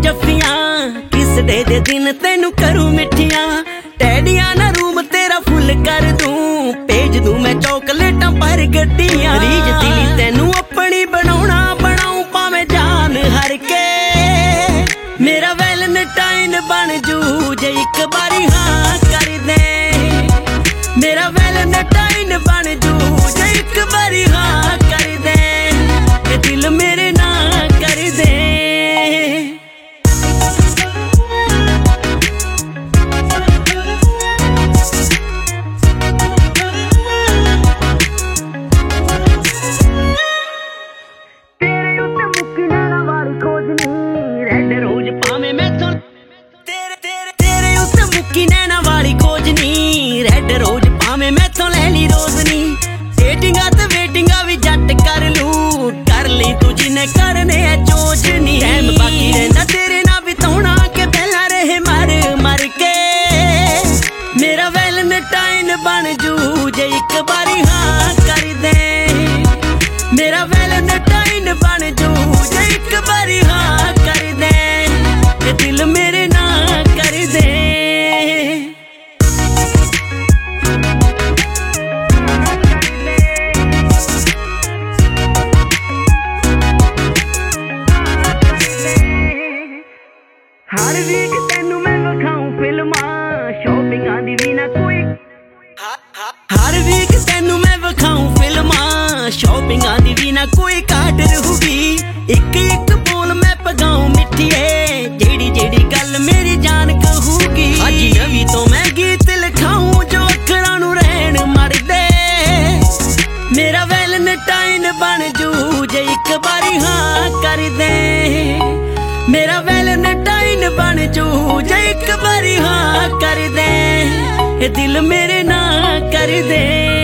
जफियां किस day they दिन तेनू करूं मिठियां डैडियां ना रूम तेरा फुल कर दूं भेज दूं मैं चॉकलेटां पर गड्डियां रीज दिली तेनू अपनी बनाउणा बनाऊं भावें जान हर के मेरा वैलेंटाइन बन जू जे एक बारी हाँ कर दे मेरा वैलेंटाइन बन जू जे एक बारी हाँ कर दे ये दिल मेरे ना कर दे नैना वाली खोजनी रेड रोज भावें मैथों ले ली रोजनी डेटिंगा ते वेटिंगा भी जट कर लू कर ली तू जिन्हें करने है चोजनी टाइम बाकी रहना तेरे ना बिताउणा के पहला रहे मर मर के मेरा वैलेंटाइन बन जू जे एक बारी हाँ कर दे मेरा वैलेंटाइन बन जू जे एक बारी हाँ कर दे ये दिल मेरे ना कर दे हर वीक तेनू मैं विखाऊं फिल्मां शॉपिंगां दी भी ना कोई हर वीक तेनू मैं विखाऊं फिल्मां शॉपिंगां दी भी ना कोई काट रहूगी एक एक बोल मैं पगाऊं मिठिए जेड़ी जेड़ी गल मेरी जान कहूगी अज नवी तो मैं गीत लिखाऊं जो अखरां नू रहन मर दे मेरा वैलेंटाइन बन जू जे एक बारी हाँ कर दे मेरा वैलेंटाइन बन जू जे एक बारी हाँ कर दे ये दिल मेरे ना कर दे।